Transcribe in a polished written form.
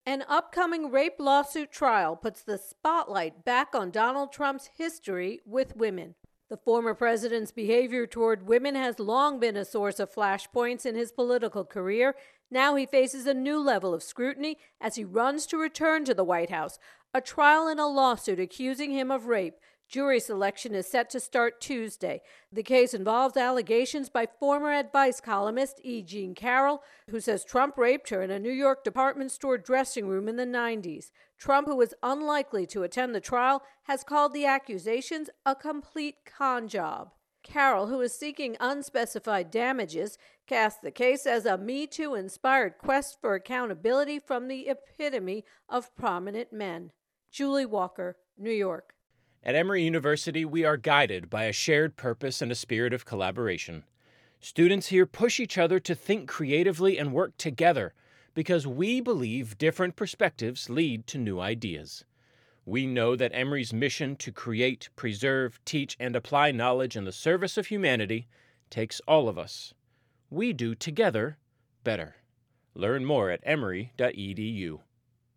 An upcoming rape lawsuit trial puts the spotlight back on Donald Trump's history with women. The former president's behavior toward women has long been a source of flashpoints in his political career. Now he faces a new level of scrutiny as he runs to return to the White House. A trial in a lawsuit accusing him of rape. Jury selection is set to start Tuesday. The case involves allegations by former advice columnist E. Jean Carroll, who says Trump raped her in a New York department store dressing room in the 90s. Trump, who is unlikely to attend the trial, has called the accusations a complete con job. Carroll, who is seeking unspecified damages, cast the case as a Me Too-inspired quest for accountability from the epitome of prominent men. Julie Walker, New York. At Emory University, we are guided by a shared purpose and a spirit of collaboration. Students here push each other to think creatively and work together because we believe different perspectives lead to new ideas. We know that Emory's mission to create, preserve, teach, and apply knowledge in the service of humanity takes all of us. We do together better. Learn more at emory.edu.